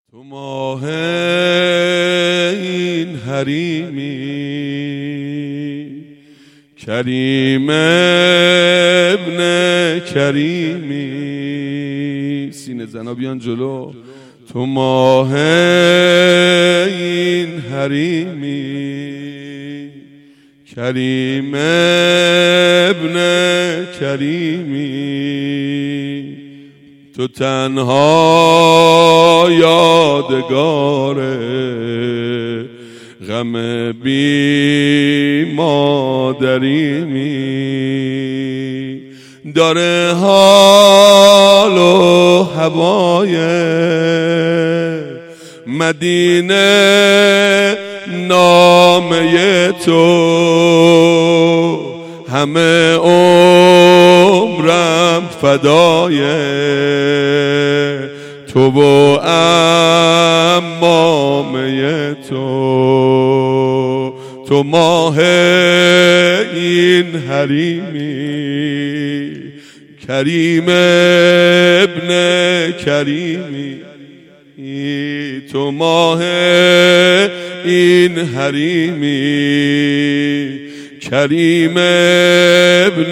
تو ماه این حریمی کریم ابن کریمی. سینه زنا بیان جلو. تو ماه این حریمی کریم ابن کریمی. تو تنها یادگار غم بی مادریمی. داره حال و هوای مدینه نامه تو. همه عمرم فدای تو و امامه تو. تو ماه این حریمی کریم ابن کریمی. تو ماه این حریمی کریم ابن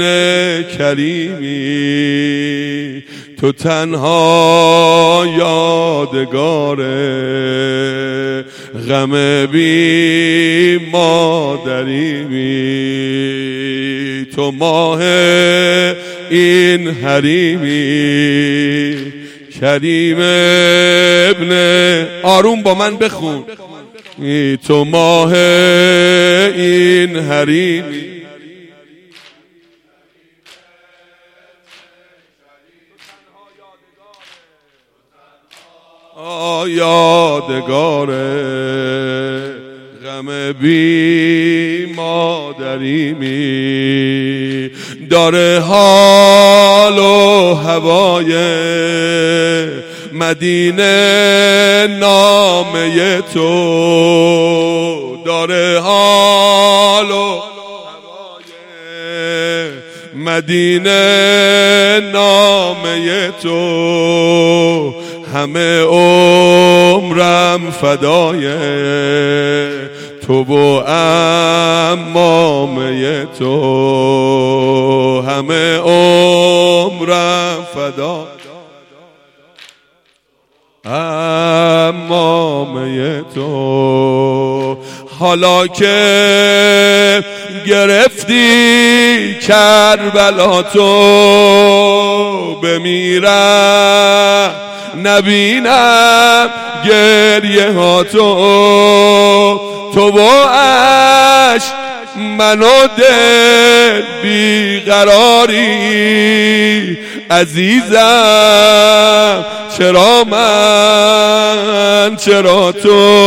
کریمی. تو تنها یادگار غم بی مادریمی. تو ماه این حریمی کریم ابن. آروم با من بخون. تو ماه این حریمی یادگار غم بی مادریمی. داره حال و هوای مدینه نامه تو. داره حال و هوای مدینه نامه تو. همه عمرم فدای تو و امامه تو. همه عمرم فدای امامه تو. حالا که گرفتی کربلا تو بمیرم نبینم گریه ها تو. تو با عشق منو دل بیقراری عزیزم. چرا من چرا تو؟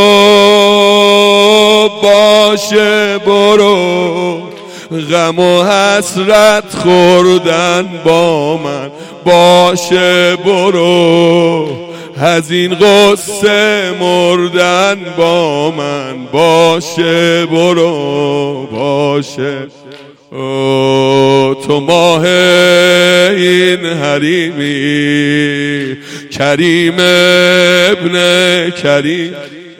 باشه برو غم و حسرت خوردن با من. باشه برو از این غصه مردن با من. باشه برو باشه. تو ماه این حریمی کریم ابن کریم.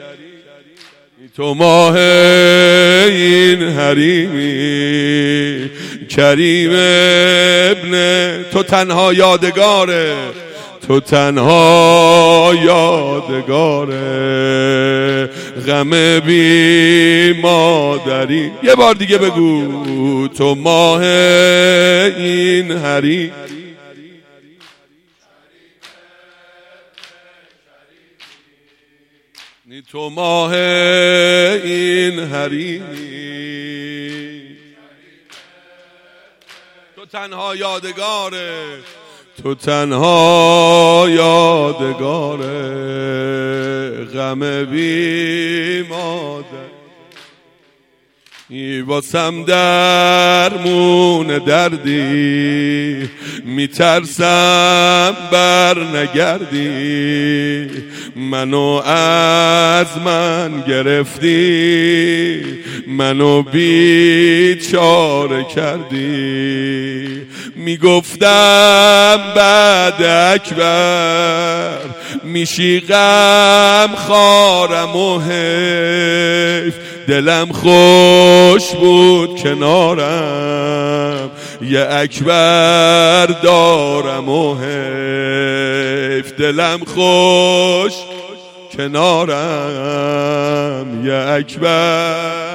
تو ماه این حریمی کریم ابن. تو تنها یادگاره. تو تنها یادگاره غم بی مادری. یه بار دیگه بگو. تو ماه این حریم تو ماه این حریمی. تو تنها یادگاره. تو تنها یادگاره غم بی مادر. واسم درمون دردی میترسم بر نگردی. منو از من گرفتی منو بیچاره کردی. میگفتم بعد اکبر میشی غم خارم و حیف، دلم خوش بود کنارم یه اکبر دارم و حیف، دلم خوش کنارم یه اکبر.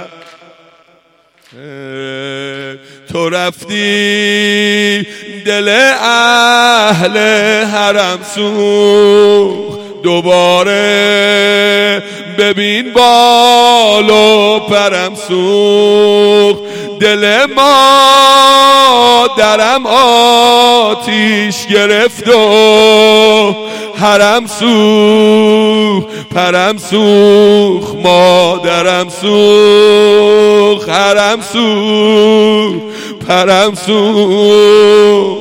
تو رفتی دل اهل حرم سوخت، دوباره ببین بال و پرم سوخت، دل مادرم آتیش گرفت و حرم سوخت، پرم سوخت، مادرم سوخت، حرم سوخت، پرم سوخت.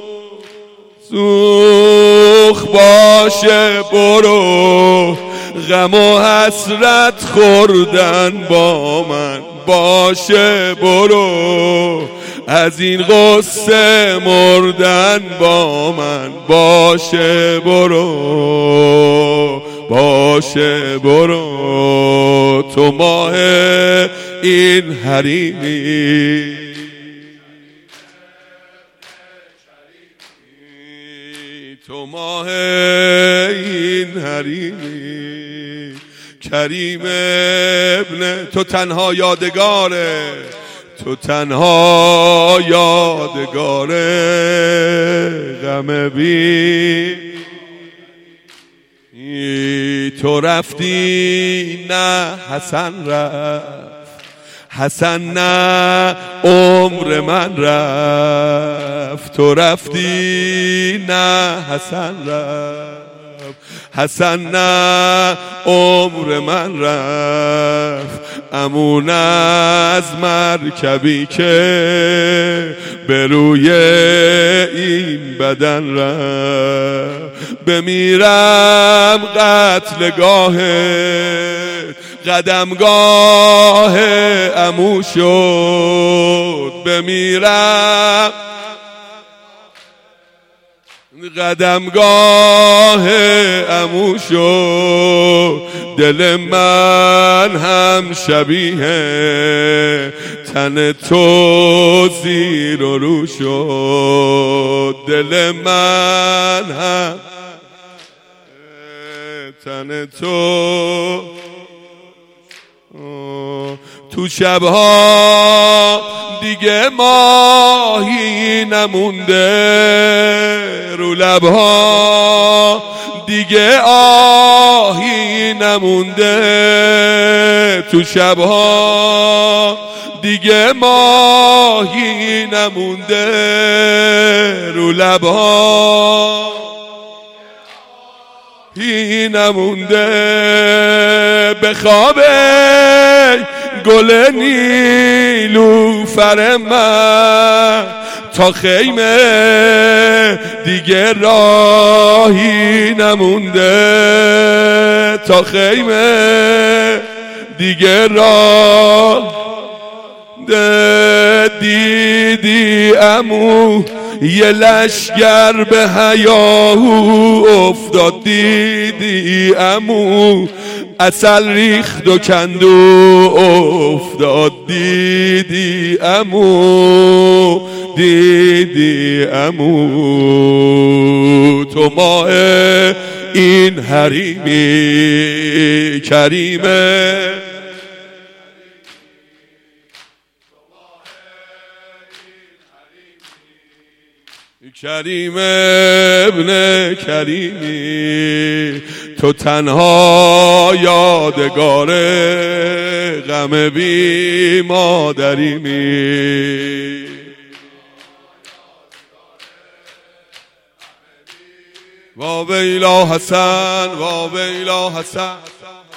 سوخت باشه برو، غم و حسرت خوردن با من باشه برو، از این غصه مردن با من باشه برو، باشه برو. تو ماه این حریمی، تو ماه این حریمی، کریم ابن، تو تنها یادگاره، تو تنها یادگاره غم بی. تو رفتی نه حسن رفت، حسن نه عمر من رفت، تو رفتی نه حسن رفت، حسن نه عمر من رفت. امون از مرکبی که به روی این بدن رفت، بمیرم قتلگاه قدمگاه عمو شد، بمیرم قدمگاه عمو شد، دل من هم شبیه تن تو زیر و رو شد، دل من هم تن تو. تو شبها دیگه ماهی نمونده، رو لبها دیگه آهی نمونده، تو شبها دیگه ماهی نمونده، رو لبها هی نمونده. به خواب گل نیلوفر من تا خیمه دیگه راهی نمونده، تا خیمه دیگه راه. دیدی عمو یه لشگر به هیاهو افتاد، دیدی عمو عسل ریخت و کندو افتاد، دیدی عمو، دیدی عمو. تو ماه این حریمی کریمه، کریم ابن کریمی، تو تنها یادگار غم بی مادریمی. وا ویلا حسن، وا ویلا حسن.